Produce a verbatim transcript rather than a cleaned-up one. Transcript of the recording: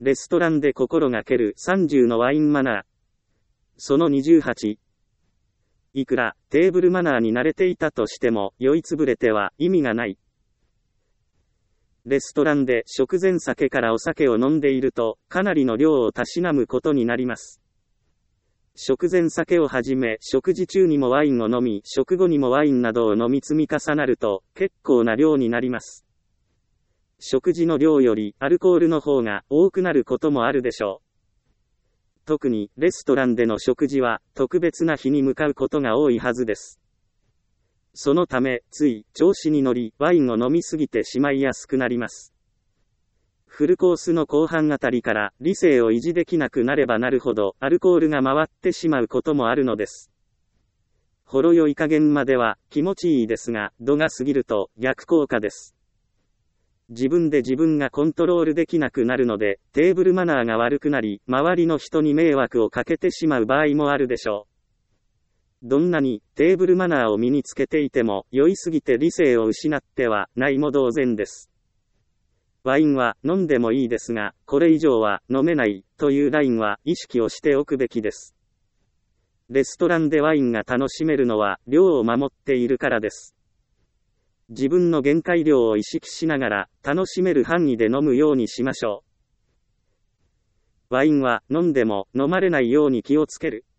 レストランで心がけるさんじゅうのワインマナー。そのにじゅうはち。いくらテーブルマナーに慣れていたとしても酔いつぶれては意味がない。レストランで食前酒からお酒を飲んでいるとかなりの量をたしなむことになります。食前酒をはじめ食事中にもワインを飲み、食後にもワインなどを飲み積み重なると結構な量になります。食事の量よりアルコールの方が多くなることもあるでしょう。特にレストランでの食事は特別な日に向かうことが多いはずです。そのため、つい調子に乗りワインを飲みすぎてしまいやすくなります。フルコースの後半あたりから理性を維持できなくなればなるほどアルコールが回ってしまうこともあるのです。ほろ酔い加減までは気持ちいいですが、度が過ぎると逆効果です。自分で自分がコントロールできなくなるので、テーブルマナーが悪くなり、周りの人に迷惑をかけてしまう場合もあるでしょう。どんなにテーブルマナーを身につけていても、酔いすぎて理性を失ってはないも同然です。ワインは飲んでもいいですが、これ以上は飲めないというラインは意識をしておくべきです。レストランでワインが楽しめるのは量を守っているからです。自分の限界量を意識しながら楽しめる範囲で飲むようにしましょう。ワインは飲んでも飲まれないように気をつける。